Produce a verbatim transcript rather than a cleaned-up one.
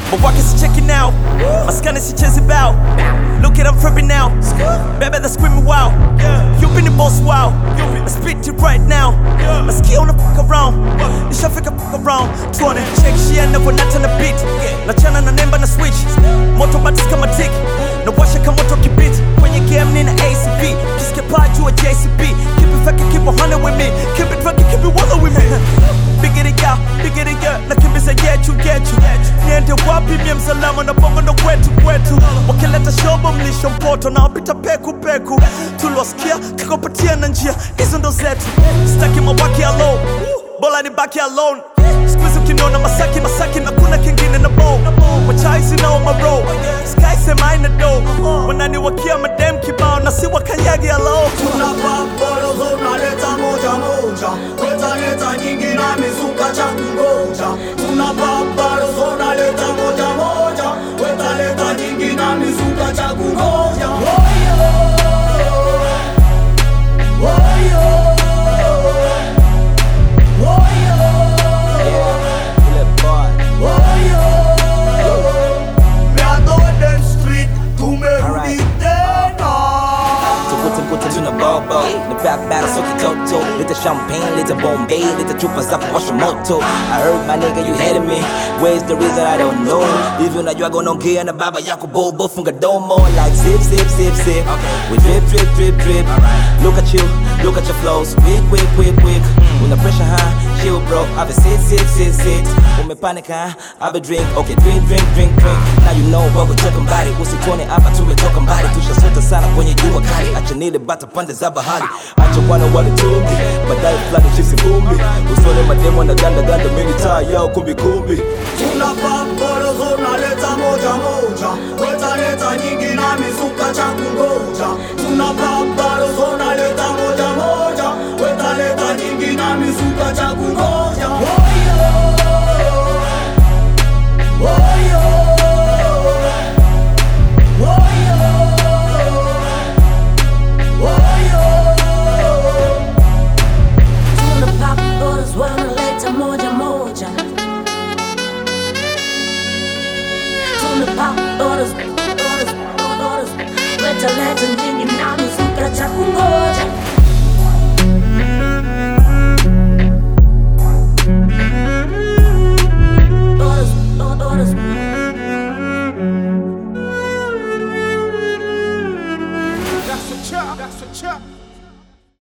But walk is checking out. My scan is chasing bow. Look at I'm fripping now. Baby, they're screaming wow. You been the boss, wow. I spit it right now. My ski on the fuck around. The shafika fuck around. Tuone check she ain't never not on the beat. Na chana na nemba na switch. Moto batis kama tick. Na washa kama moto kibit. Kwenye game nina A C B. Kiske paju a J C B. Keep it fucking keep a hundred with me. Keep it fucking keep it wallow with me. Bigger it out, bigger it out. Na kimbiza yetu yetu. Niende wapi mie msalama na bongo na kwetu kwetu. Wakileta shobo mlisho mpoto na wapita peku peku. Tulosikia kikopatia na njia hizo ndo zetu. Staki mawaki alone, bola ni baki alone. Squeeze ukiniona masaki masaki na kuna kingine na bow. Wachaisi na maro Sky sema ina do. Wanani wakia madem kibao na si wakanyagi alo. Tunapa boro zona leta moja moja. Weta leta nyingi na mizuka cha kungoja. Tunapa boro zona leta moja moja. Weta leta nyingi na mizuka cha kungoja. Woyo Woyo Woyo Woyo Me a do them street to me rudi tena. Tukuta tuna bobo, the back battle so kitoto. Lit the champagne, lit the Bombay, lit the troopers up wash moto. I heard my nigga you hated me. Where's the reason I don't know? Even though you gonna get na baba yako bobo funga domo like zip zip zip zip. We drip drip drip drip. Look at you, look at your flows, quick quick quick quick. When the pressure high, chill bro. I be sit sit sit sit. When me panic high, I be drink. Okay drink drink drink drink. Now you know what we're talking about it. Usikone hapa tumetoka mbali. Tushasota sana kwenye jua kali. Acha nile bata pande za bahari. Acha wana wale tumbi. Badai flani chipsi vumbi. Usone mademo na ganda ganda mini taa yao kumbi kumbi. Tunapa boro zona leta moja moja. Weta leta nyingi na mizuka cha kungoja. Tunapa boro zona leta moja moja. Weta leta nyingi na mizuka cha kungoja. Woyo Woyo Woyo Woyo Tunapop bottles wanaleta moja moja. Tunapop bottles, bottles, bottles. Wetaleta nyingi na mizuka cha kungoja. Bottles, bottles. That's a chop, that's a chop.